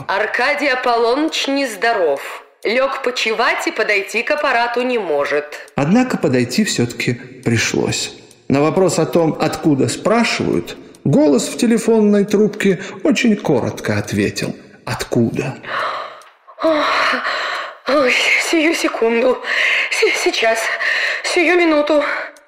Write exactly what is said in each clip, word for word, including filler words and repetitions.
Аркадий Аполлоныч нездоров. Лег почевать и подойти к аппарату не может. Однако подойти все-таки пришлось. На вопрос о том, откуда спрашивают, голос в телефонной трубке очень коротко ответил: «Откуда?». Ой, сию секунду. С сейчас. Сию минуту.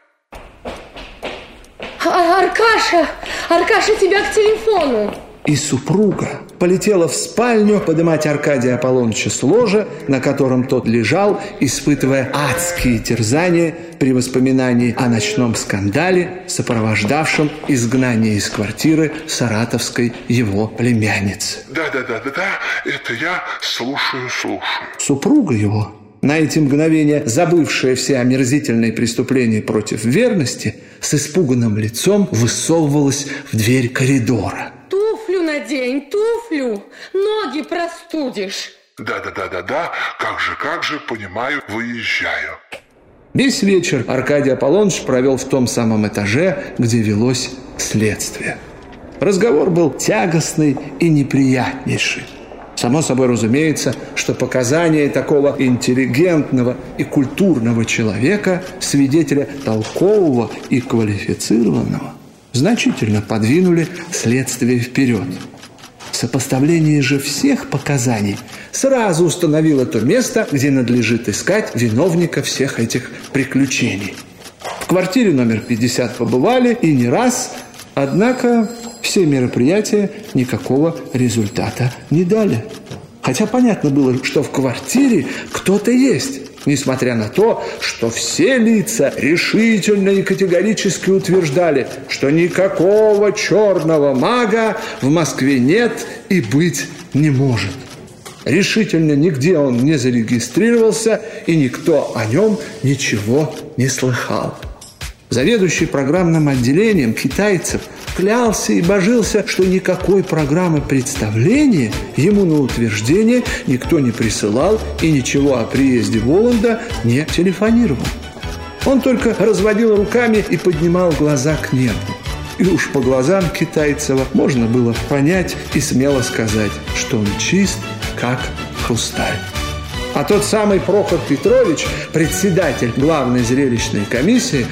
А, Аркаша! Аркаша, тебя к телефону! И супруга полетела в спальню подымать Аркадия Аполлоныча с ложа, на котором тот лежал, испытывая адские терзания при воспоминании о ночном скандале, сопровождавшем изгнание из квартиры саратовской его племянницы. Да-да-да-да-да, это я слушаю, слушаю. Супруга его, на эти мгновения забывшая все омерзительные преступления против верности, с испуганным лицом высовывалась в дверь коридора. Туфлю надень, туфлю, ноги простудишь. Да-да-да-да-да, как же, как же, понимаю, выезжаю. Весь вечер Аркадий Аполлоныч провел в том самом этаже, где велось следствие. Разговор был тягостный и неприятнейший. Само собой разумеется, что показания такого интеллигентного и культурного человека, свидетеля толкового и квалифицированного, значительно подвинули следствие вперед. Сопоставление же всех показаний сразу установило то место, где надлежит искать виновника всех этих приключений. В квартире номер пятьдесят побывали и не раз, однако все мероприятия никакого результата не дали. Хотя понятно было, что в квартире кто-то есть, несмотря на то, что все лица решительно и категорически утверждали, что никакого черного мага в Москве нет и быть не может. Решительно нигде он не зарегистрировался, и никто о нем ничего не слыхал. Заведующий программным отделением Китайцев клялся и божился, что никакой программы представления ему на утверждение никто не присылал и ничего о приезде Воланда не телефонировал. Он только разводил руками и поднимал глаза к небу. И уж по глазам Китайцева можно было понять и смело сказать, что он чист, как хрусталь. А тот самый Прохор Петрович, председатель главной зрелищной комиссии,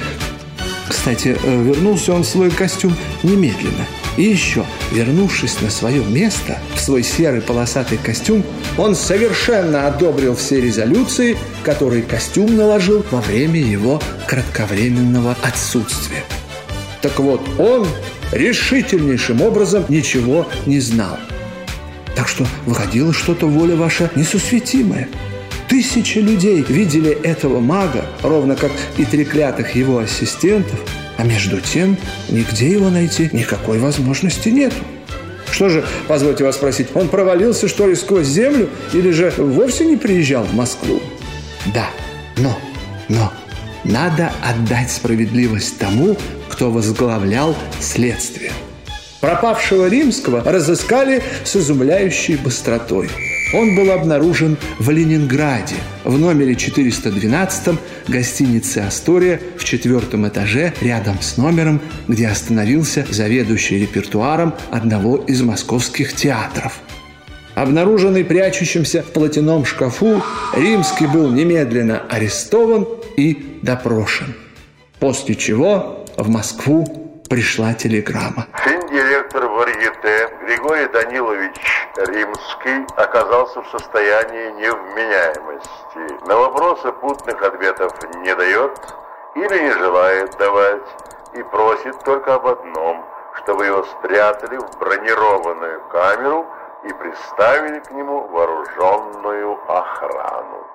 кстати, вернулся он в свой костюм немедленно. И еще, вернувшись на свое место, в свой серый полосатый костюм, он совершенно одобрил все резолюции, которые костюм наложил во время его кратковременного отсутствия. Так вот, он решительнейшим образом ничего не знал. Так что выходило что-то, воля ваша, несусветимая. Тысячи людей видели этого мага, ровно как и треклятых его ассистентов, а между тем нигде его найти никакой возможности нету. Что же, позвольте вас спросить, он провалился, что ли, сквозь землю или же вовсе не приезжал в Москву? Да, но, но надо отдать справедливость тому, кто возглавлял следствие. Пропавшего Римского разыскали с изумляющей быстротой. Он был обнаружен в Ленинграде, в номере четыреста двенадцать гостиницы «Астория» в четвертом этаже, рядом с номером, где остановился заведующий репертуаром одного из московских театров. Обнаруженный прячущимся в платяном шкафу, Римский был немедленно арестован и допрошен. После чего в Москву пришла телеграмма. Финдиректор Варьете Григорий Данилович Римский оказался в состоянии невменяемости. На вопросы путных ответов не дает или не желает давать и просит только об одном, чтобы его спрятали в бронированную камеру и приставили к нему вооруженную охрану.